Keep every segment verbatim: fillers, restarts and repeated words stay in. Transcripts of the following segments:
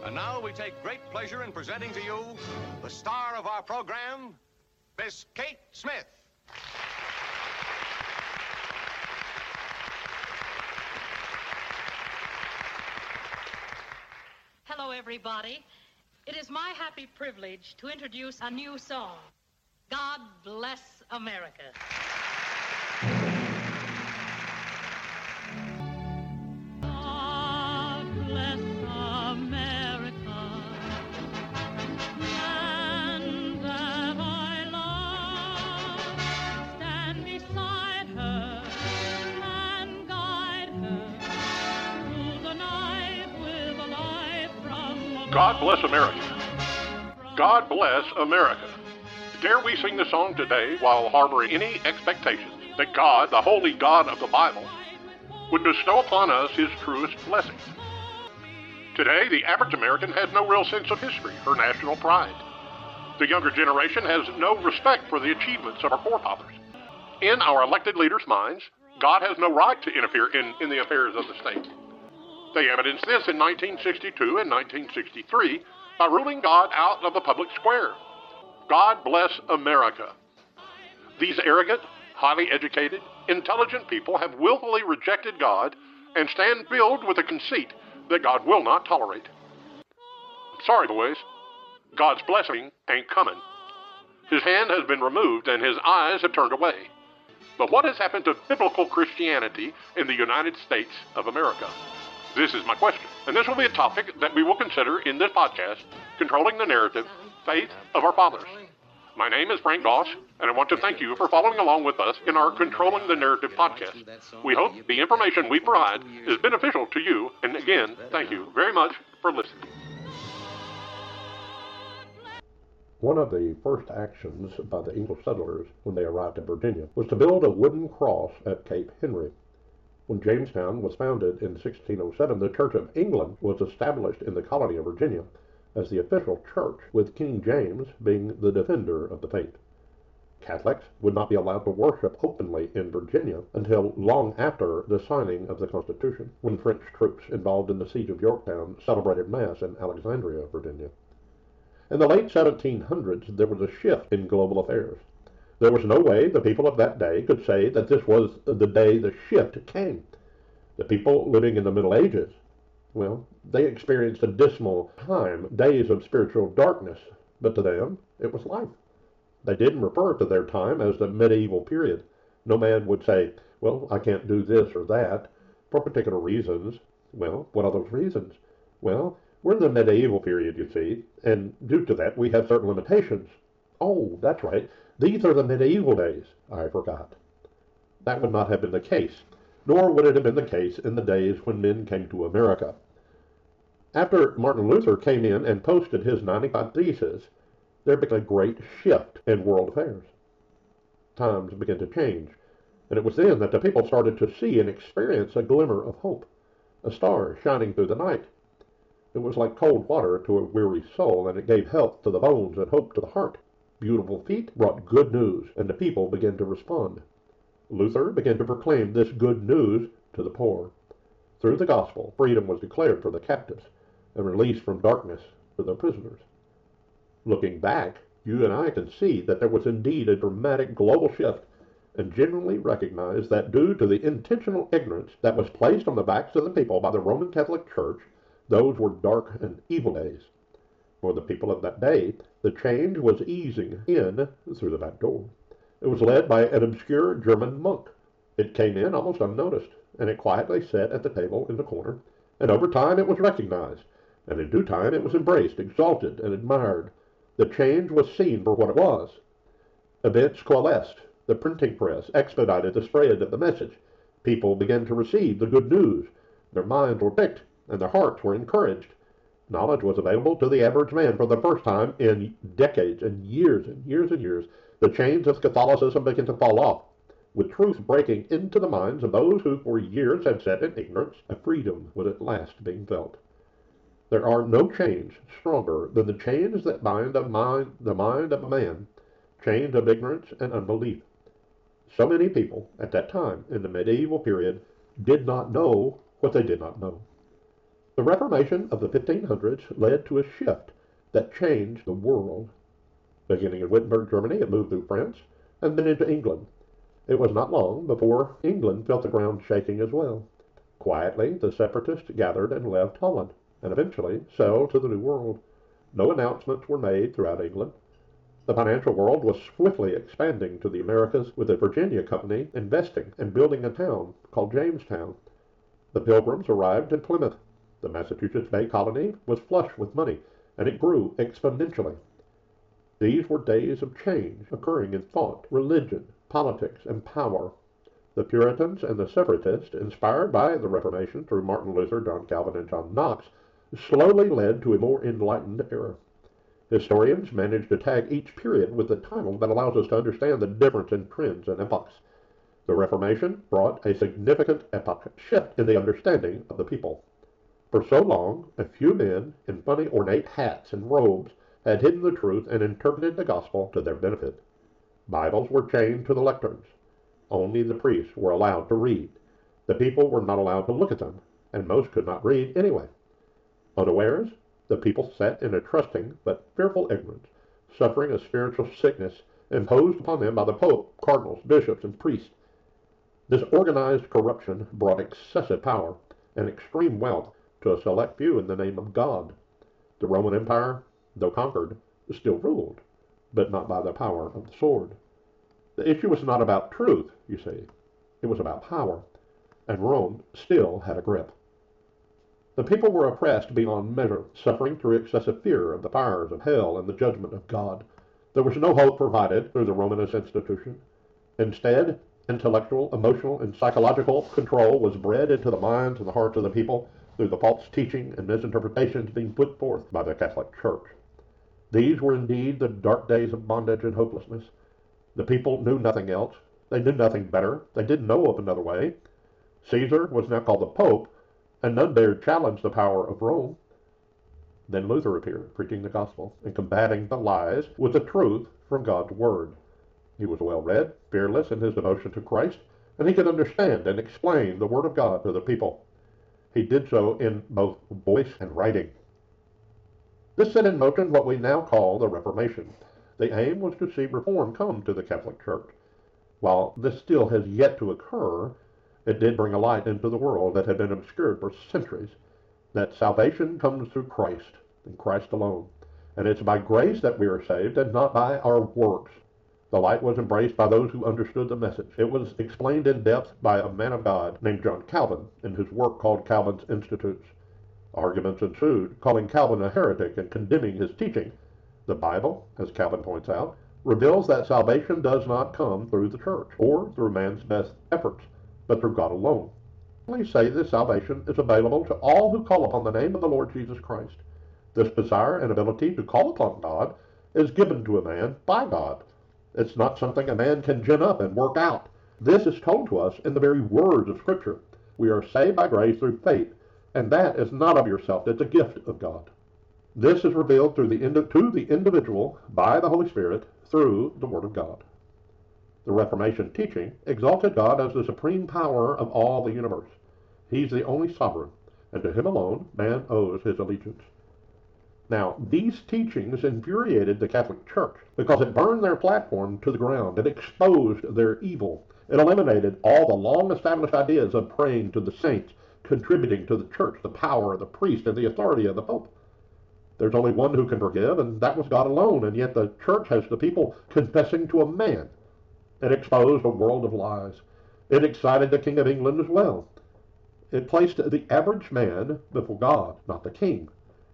And now we take great pleasure in presenting to you the star of our program, Miss Kate Smith. Hello, everybody. It is my happy privilege to introduce a new song, God Bless America. God bless America, land that I love. Stand beside her and guide her through the night with a light from above. God bless America. God bless America. Dare we sing the song today while harboring any expectation that God, the holy God of the Bible, would bestow upon us his truest blessings? Today, the average American has no real sense of history or national pride. The younger generation has no respect for the achievements of our forefathers. In our elected leaders' minds, God has no right to interfere in, in the affairs of the state. They evidenced this in nineteen sixty-two and nineteen sixty-three by ruling God out of the public square. God bless America. These arrogant, highly educated, intelligent people have willfully rejected God and stand filled with a conceit that God will not tolerate. Sorry, boys. God's blessing ain't coming. His hand has been removed and his eyes have turned away. But what has happened to biblical Christianity in the United States of America? This is my question, and this will be a topic that we will consider in this podcast, Controlling the Narrative, Faith of Our Fathers. My name is Frank Goss, and I want to thank you for following along with us in our Controlling the Narrative podcast. We hope the information we provide is beneficial to you, and again, thank you very much for listening. One of the first actions by the English settlers when they arrived in Virginia was to build a wooden cross at Cape Henry. When Jamestown was founded in sixteen oh seven, the Church of England was established in the colony of Virginia as the official church, with King James being the defender of the faith. Catholics would not be allowed to worship openly in Virginia until long after the signing of the Constitution, when French troops involved in the siege of Yorktown celebrated Mass in Alexandria, Virginia. In the late seventeen hundreds, there was a shift in global affairs. There was no way the people of that day could say that this was the day the shift came. The people living in the Middle Ages, well, they experienced a dismal time, days of spiritual darkness, but to them, it was life. They didn't refer to their time as the medieval period. No man would say, well, I can't do this or that for particular reasons. Well, what are those reasons? Well, we're in the medieval period, you see, and due to that, we have certain limitations. Oh, that's right. These are the medieval days. I forgot. That would not have been the case, nor would it have been the case in the days when men came to America. After Martin Luther came in and posted his ninety-five Theses, there began a great shift in world affairs. Times began to change, and it was then that the people started to see and experience a glimmer of hope, a star shining through the night. It was like cold water to a weary soul, and it gave health to the bones and hope to the heart. Beautiful feet brought good news, and the people began to respond. Luther began to proclaim this good news to the poor. Through the gospel, freedom was declared for the captives, and release from darkness for the prisoners. Looking back, you and I can see that there was indeed a dramatic global shift, and generally recognize that due to the intentional ignorance that was placed on the backs of the people by the Roman Catholic Church, those were dark and evil days. For the people of that day, the change was easing in through the back door. It was led by an obscure German monk. It came in almost unnoticed, and it quietly sat at the table in the corner, and over time it was recognized, and in due time it was embraced, exalted, and admired. The change was seen for what it was. Events coalesced. The printing press expedited the spread of the message. People began to receive the good news. Their minds were picked, and their hearts were encouraged. Knowledge was available to the average man for the first time in decades and years and years and years. The chains of Catholicism began to fall off, with truth breaking into the minds of those who for years had sat in ignorance. A freedom was at last being felt. There are no chains stronger than the chains that bind the mind, the mind of a man, chains of ignorance and unbelief. So many people at that time in the medieval period did not know what they did not know. The Reformation of the fifteen hundreds led to a shift that changed the world. Beginning in Wittenberg, Germany, it moved through France and then into England. It was not long before England felt the ground shaking as well. Quietly, the separatists gathered and left Holland, and eventually sailed to the New World. No announcements were made throughout England. The financial world was swiftly expanding to the Americas, with the Virginia Company investing and building a town called Jamestown. The Pilgrims arrived in Plymouth. The Massachusetts Bay Colony was flush with money, and it grew exponentially. These were days of change occurring in thought, religion, politics, and power. The Puritans and the Separatists, inspired by the Reformation through Martin Luther, John Calvin, and John Knox, slowly led to a more enlightened era. Historians managed to tag each period with a title that allows us to understand the difference in trends and epochs. The Reformation brought a significant epoch shift in the understanding of the people. For so long, a few men in funny ornate hats and robes had hidden the truth and interpreted the gospel to their benefit. Bibles were chained to the lecterns. Only the priests were allowed to read. The people were not allowed to look at them, and most could not read anyway. Unawares, the people sat in a trusting but fearful ignorance, suffering a spiritual sickness imposed upon them by the Pope, cardinals, bishops, and priests. This organized corruption brought excessive power and extreme wealth to a select few in the name of God. The Roman Empire, though conquered, still ruled, but not by the power of the sword. The issue was not about truth, you see. It was about power, and Rome still had a grip. The people were oppressed beyond measure, suffering through excessive fear of the fires of hell and the judgment of God. There was no hope provided through the Romanist institution. Instead, intellectual, emotional, and psychological control was bred into the minds and the hearts of the people through the false teaching and misinterpretations being put forth by the Catholic Church. These were indeed the dark days of bondage and hopelessness. The people knew nothing else. They knew nothing better. They didn't know of another way. Caesar was now called the Pope, and none dared challenge the power of Rome. Then Luther appeared, preaching the gospel and combating the lies with the truth from God's word. He was well-read, fearless in his devotion to Christ, and he could understand and explain the word of God to the people. He did so in both voice and writing. This set in motion what we now call the Reformation. The aim was to see reform come to the Catholic Church. While this still has yet to occur, it did bring a light into the world that had been obscured for centuries, that salvation comes through Christ, and Christ alone. And it's by grace that we are saved, and not by our works. The light was embraced by those who understood the message. It was explained in depth by a man of God named John Calvin in his work called Calvin's Institutes. Arguments ensued, calling Calvin a heretic and condemning his teaching. The Bible, as Calvin points out, reveals that salvation does not come through the church or through man's best efforts, but through God alone. We say this salvation is available to all who call upon the name of the Lord Jesus Christ. This desire and ability to call upon God is given to a man by God. It's not something a man can gin up and work out. This is told to us in the very words of Scripture. We are saved by grace through faith, and that is not of yourself. It's a gift of God. This is revealed through the ind- to the individual by the Holy Spirit through the Word of God. The Reformation teaching exalted God as the supreme power of all the universe. He's the only sovereign, and to him alone man owes his allegiance. Now, these teachings infuriated the Catholic Church because it burned their platform to the ground. It exposed their evil. It eliminated all the long-established ideas of praying to the saints, contributing to the church, the power of the priest, and the authority of the Pope. There's only one who can forgive, and that was God alone, and yet the church has the people confessing to a man. It exposed a world of lies. It excited the King of England as well. It placed the average man before God, not the king.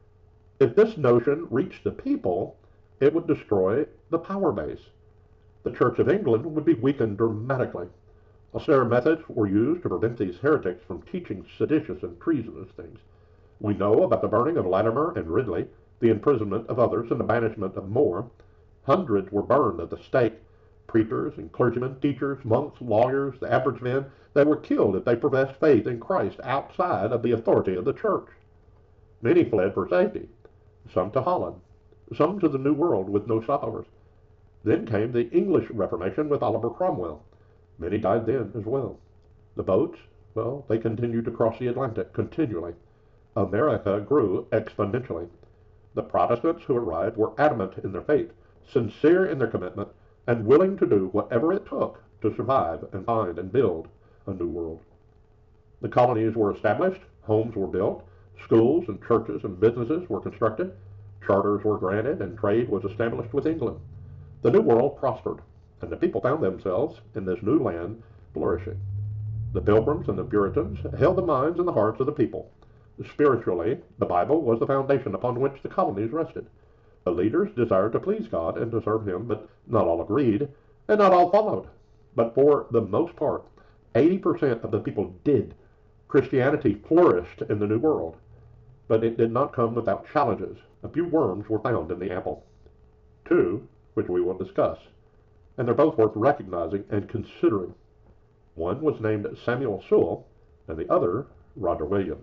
If this notion reached the people, it would destroy the power base. The Church of England would be weakened dramatically. Austere methods were used to prevent these heretics from teaching seditious and treasonous things. We know about the burning of Latimer and Ridley, the imprisonment of others, and the banishment of more. Hundreds were burned at the stake. Preachers and clergymen, teachers, monks, lawyers, the average men, they were killed if they professed faith in Christ outside of the authority of the church. Many fled for safety, some to Holland, some to the New World with no stopovers. Then came the English Reformation with Oliver Cromwell. Many died then as well. The boats, well, they continued to cross the Atlantic continually. America grew exponentially. The Protestants who arrived were adamant in their faith, sincere in their commitment, and willing to do whatever it took to survive and find and build a new world. The colonies were established, homes were built, schools and churches and businesses were constructed, charters were granted, and trade was established with England. The New World prospered, and the people found themselves in this new land flourishing. The Pilgrims and the Puritans held the minds and the hearts of the people. Spiritually, the Bible was the foundation upon which the colonies rested. The leaders desired to please God and to serve Him, but not all agreed, and not all followed. But for the most part, eighty percent of the people did. Christianity flourished in the New World, but it did not come without challenges. A few worms were found in the apple. Two, which we will discuss, and they're both worth recognizing and considering. One was named Samuel Sewall, and the other Roger Williams.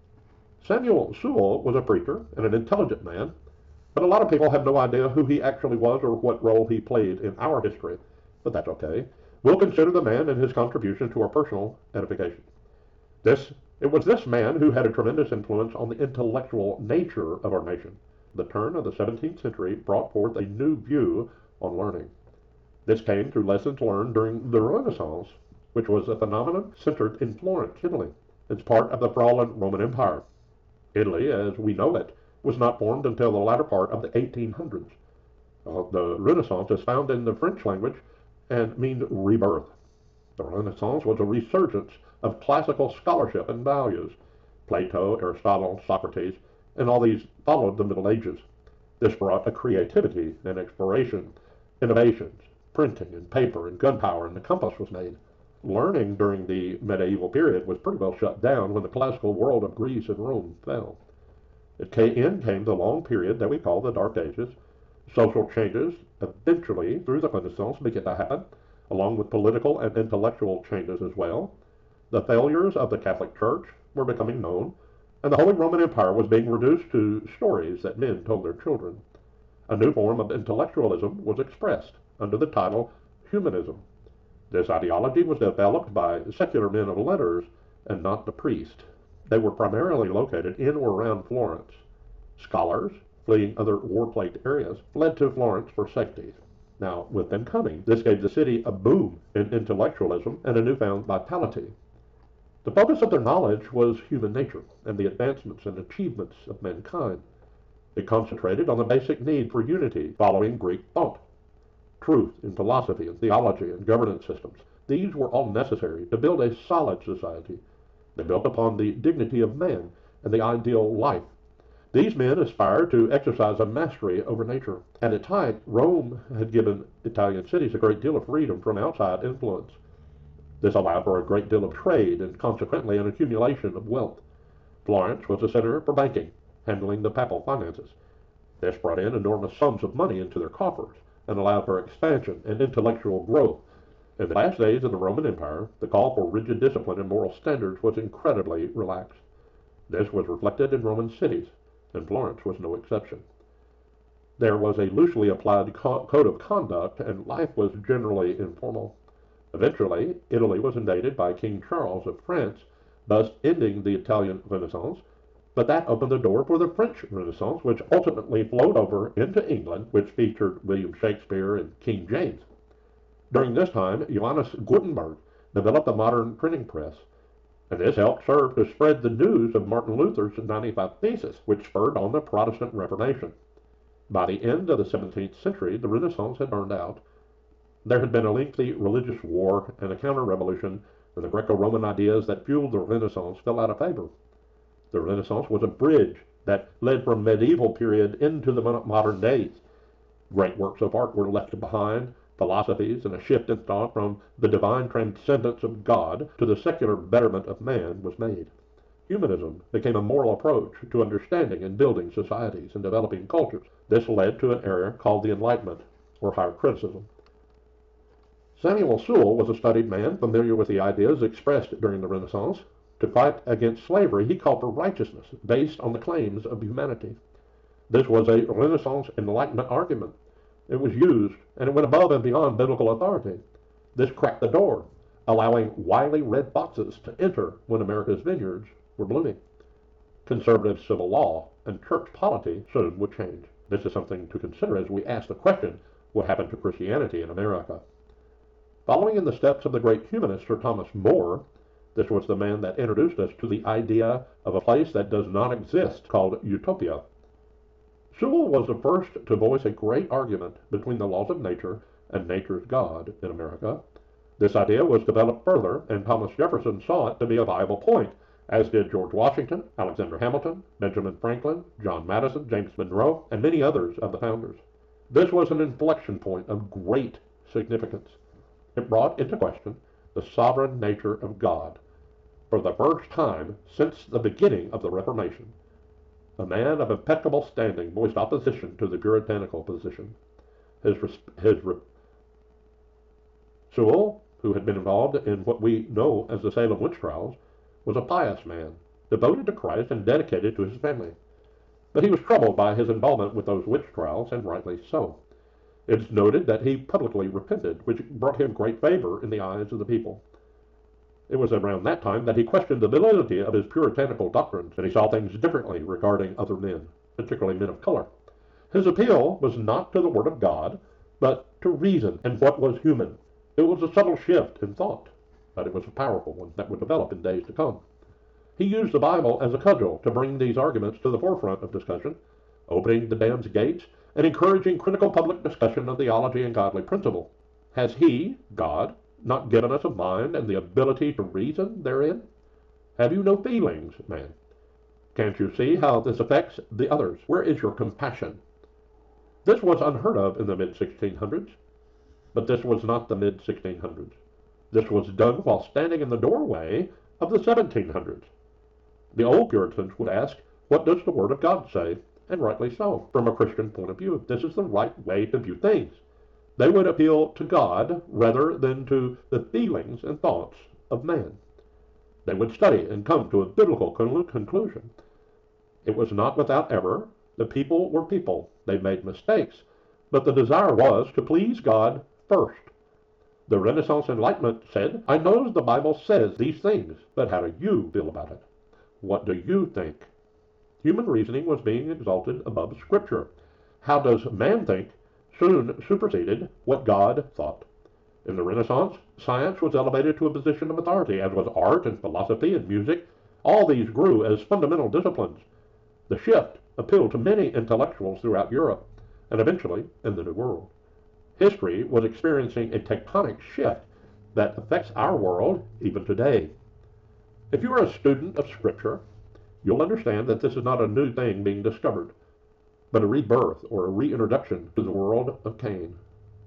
Samuel Sewall was a preacher and an intelligent man, but a lot of people have no idea who he actually was or what role he played in our history. But that's okay. We'll consider the man and his contribution to our personal edification. This, it was this man who had a tremendous influence on the intellectual nature of our nation. The turn of the seventeenth century brought forth a new view on learning. This came through lessons learned during the Renaissance, which was a phenomenon centered in Florence, Italy. It's part of the fallen Roman Empire. Italy, as we know it, was not formed until the latter part of the eighteen hundreds. Uh, the Renaissance is found in the French language and means rebirth. The Renaissance was a resurgence of classical scholarship and values. Plato, Aristotle, Socrates, and all these followed the Middle Ages. This brought a creativity and exploration, innovations, printing and paper and gunpowder, and the compass was made. Learning during the medieval period was pretty well shut down when the classical world of Greece and Rome fell. At the end came the long period that we call the Dark Ages. Social changes eventually, through the Renaissance, began to happen, along with political and intellectual changes as well. The failures of the Catholic Church were becoming known, and the Holy Roman Empire was being reduced to stories that men told their children. A new form of intellectualism was expressed under the title humanism. This ideology was developed by secular men of letters and not the priest. They were primarily located in or around Florence. Scholars, fleeing other war-plagued areas, fled to Florence for safety. Now, with them coming, this gave the city a boom in intellectualism and a newfound vitality. The focus of their knowledge was human nature and the advancements and achievements of mankind. It concentrated on the basic need for unity following Greek thought. Truth in philosophy and theology and governance systems. These were all necessary to build a solid society. They built upon the dignity of man and the ideal life. These men aspired to exercise a mastery over nature. At its height, Rome had given Italian cities a great deal of freedom from outside influence. This allowed for a great deal of trade and consequently an accumulation of wealth. Florence was a center for banking, handling the papal finances. This brought in enormous sums of money into their coffers and allowed for expansion and intellectual growth. In the last days of the Roman Empire, the call for rigid discipline and moral standards was incredibly relaxed. This was reflected in Roman cities, and Florence was no exception. There was a loosely applied co- code of conduct, and life was generally informal. Eventually, Italy was invaded by King Charles of France, thus ending the Italian Renaissance, but that opened the door for the French Renaissance, which ultimately flowed over into England, which featured William Shakespeare and King James. During this time, Johannes Gutenberg developed the modern printing press, and this helped serve to spread the news of Martin Luther's ninety-five Theses, which spurred on the Protestant Reformation. By the end of the seventeenth century, the Renaissance had burned out. There had been a lengthy religious war and a counter-revolution, and the Greco-Roman ideas that fueled the Renaissance fell out of favor. The Renaissance was a bridge that led from medieval period into the modern days. Great works of art were left behind, philosophies, and a shift in thought from the divine transcendence of God to the secular betterment of man was made. Humanism became a moral approach to understanding and building societies and developing cultures. This led to an era called the Enlightenment, or higher criticism. Samuel Sewall was a studied man familiar with the ideas expressed during the Renaissance. To fight against slavery, he called for righteousness based on the claims of humanity. This was a Renaissance Enlightenment argument. It was used, and it went above and beyond biblical authority. This cracked the door, allowing wily red foxes to enter when America's vineyards were blooming. conservative civil law, and church polity soon would change. This is something to consider as we ask the question, what happened to Christianity in America? Following in the steps of the great humanist Sir Thomas More, this was the man that introduced us to the idea of a place that does not exist called utopia. Sewall was the first to voice a great argument between the laws of nature and nature's God in America. This idea was developed further, and Thomas Jefferson saw it to be a viable point, as did George Washington, Alexander Hamilton, Benjamin Franklin, John Madison, James Monroe, and many others of the founders. This was an inflection point of great significance. It brought into question the sovereign nature of God. For the first time since the beginning of the Reformation, a man of impeccable standing voiced opposition to the puritanical position. His, his Sewall, who had been involved in what we know as the Salem witch trials, was a pious man, devoted to Christ and dedicated to his family. But he was troubled by his involvement with those witch trials, and rightly so. It is noted that he publicly repented, which brought him great favor in the eyes of the people. It was around that time that he questioned the validity of his puritanical doctrines, and he saw things differently regarding other men, particularly men of color. His appeal was not to the Word of God, but to reason and what was human. It was a subtle shift in thought, but it was a powerful one that would develop in days to come. He used the Bible as a cudgel to bring these arguments to the forefront of discussion, opening the dam's gates and encouraging critical public discussion of theology and godly principle. Has he, God, not given us a mind and the ability to reason therein? Have you no feelings, man? Can't you see how this affects the others? Where is your compassion? This was unheard of in the mid sixteen hundreds, but this was not the mid sixteen hundreds. This was done while standing in the doorway of the seventeen hundreds. The old Puritans would ask, what does the Word of God say? And rightly so, from a Christian point of view. This is the right way to view things. They would appeal to God rather than to the feelings and thoughts of man. They would study and come to a biblical conclusion. It was not without error. The people were people. They made mistakes. But the desire was to please God first. The Renaissance Enlightenment said, I know the Bible says these things, but how do you feel about it? What do you think? Human reasoning was being exalted above Scripture. How does man think soon superseded what God thought. In the Renaissance, science was elevated to a position of authority, as was art and philosophy and music. All these grew as fundamental disciplines. The shift appealed to many intellectuals throughout Europe, and eventually in the New World. History was experiencing a tectonic shift that affects our world even today. If you are a student of Scripture, you'll understand that this is not a new thing being discovered, but a rebirth or a reintroduction to the world of Cain.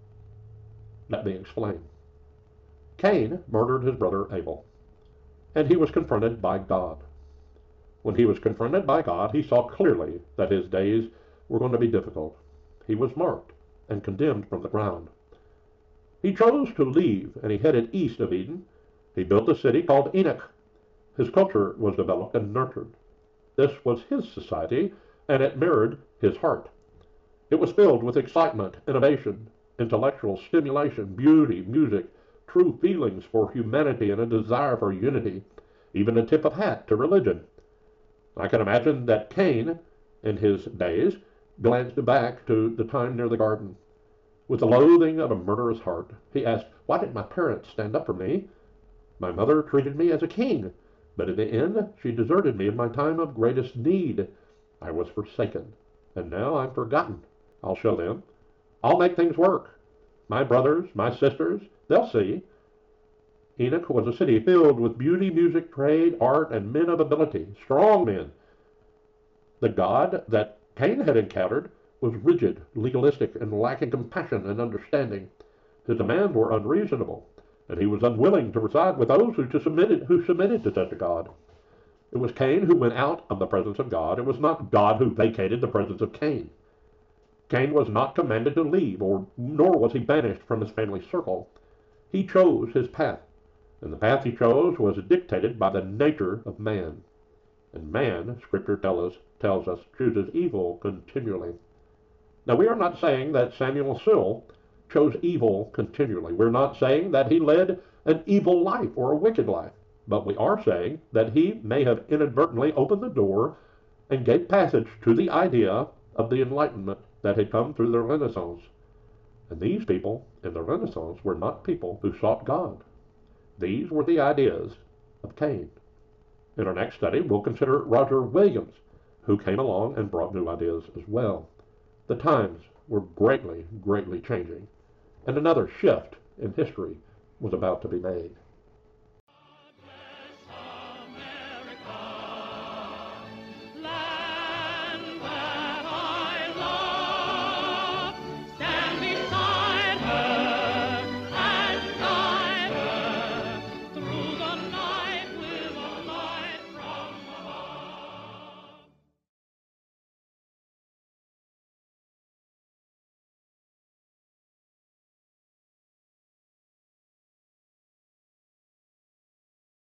Let me explain. Cain murdered his brother Abel, and he was confronted by God. When he was confronted by God, he saw clearly that his days were going to be difficult. He was marked and condemned from the ground. He chose to leave, and he headed east of Eden. He built a city called Enoch. His culture was developed and nurtured. This was his society, and it mirrored his heart. It was filled with excitement, innovation, intellectual stimulation, beauty, music, true feelings for humanity, and a desire for unity, even a tip of hat to religion. I can imagine that Cain, in his days, glanced back to the time near the garden. With the loathing of a murderous heart, he asked, why did my parents stand up for me? My mother treated me as a king, but in the end she deserted me in my time of greatest need. I was forsaken, and now I'm forgotten. I'll show them. I'll make things work. My brothers, my sisters, they'll see. Enoch was a city filled with beauty, music, trade, art, and men of ability, strong men. The God that Cain had encountered was rigid, legalistic, and lacking compassion and understanding. His demands were unreasonable, and he was unwilling to reside with those who submitted, who submitted to such a God. It was Cain who went out of the presence of God. It was not God who vacated the presence of Cain. Cain was not commanded to leave, or nor was he banished from his family circle. He chose his path, and the path he chose was dictated by the nature of man. And man, Scripture tell us, tells us, chooses evil continually. Now, we are not saying that Samuel Sewall chose evil continually. We're not saying that he led an evil life or a wicked life. But we are saying that he may have inadvertently opened the door and gave passage to the idea of the Enlightenment that had come through the Renaissance. And these people in the Renaissance were not people who sought God. These were the ideas of Cain. In our next study, we'll consider Roger Williams, who came along and brought new ideas as well. The times were greatly, greatly changing, and another shift in history was about to be made.